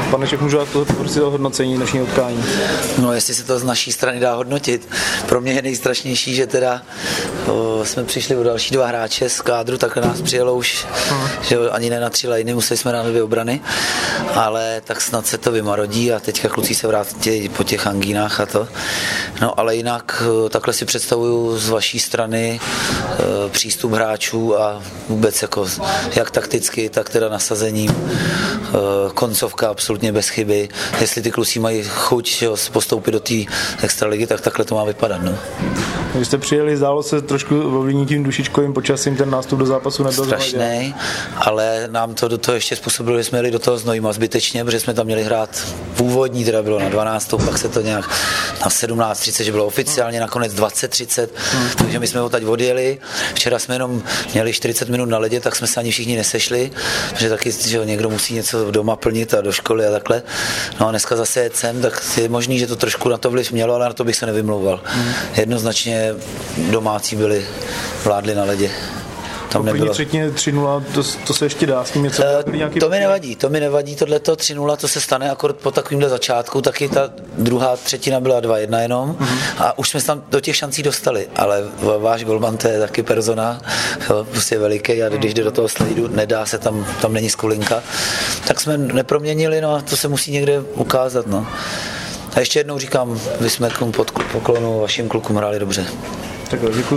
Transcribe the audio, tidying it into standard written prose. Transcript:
Paneček, můžu dát to hodnocení dnešního utkání? No, jestli se to z naší strany dá hodnotit. Pro mě je nejstrašnější, že teda jsme přišli o další 2 hráče z kádru, takhle nás přijelo už, že ani ne na 3 lajny, museli jsme dát 2 obrany, ale tak snad se to vymarodí a teďka kluci se vrátí po těch angínách a to. No, ale jinak takhle si představuju z vaší strany přístup hráčů a vůbec jako jak takticky, tak teda nasazením. Koncovka absolutně bez chyby. Jestli ty kluci mají chuť postoupit do té extraligy, tak takhle to má vypadat. No. Když jste přijeli, zdálo se trošku ovlivní tím dušičkovým počasím, ten nástup do zápasu nebyl strašný, ale nám to do toho ještě způsobilo, že jsme jeli do toho Znojma zbytečně, protože jsme tam měli hrát původní, teda bylo na 12, pak se to nějak na 17:30, že bylo oficiálně nakonec 20:30, takže my jsme ho teď odjeli. Včera jsme jenom měli 40 minut na ledě, tak jsme se ani všichni nesešli, protože taky, že někdo musí něco doma plnit a do školy a takhle. No a dneska zase jet sem, tak je možný, že to trošku na to vliv mělo, ale na to bych se nevymlouval. Jednoznačně domácí vládli na ledě. Tam nebylo. Třetině 3-0, to se ještě dá s tím něco? To mi nevadí, tohleto 3-0, to se stane akord po takovýmhle začátku, taky ta druhá třetina byla 2-1 jenom a už jsme se tam do těch šancí dostali, ale váš golman, to je taky persona, prostě veliký a když jde do toho slidu, nedá se, tam není skulinka, tak jsme neproměnili, no a to se musí někde ukázat, no. A ještě jednou říkám, vy jsme k poklonu vašim klukům hráli dobře. Tak děkuji.